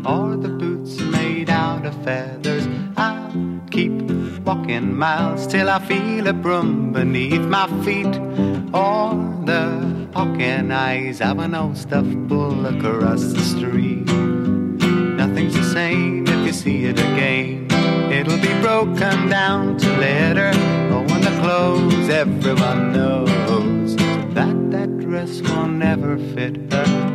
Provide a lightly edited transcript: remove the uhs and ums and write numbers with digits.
or the boots made out of feathers. I'll keep walking miles till I feel a broom beneath my feet, or the pocket eyes of an old stuffed bull across the street. Nothing's the same if you see it again. It'll be broken down to letter. Oh, and the clothes everyone knows that that dress will never fit her.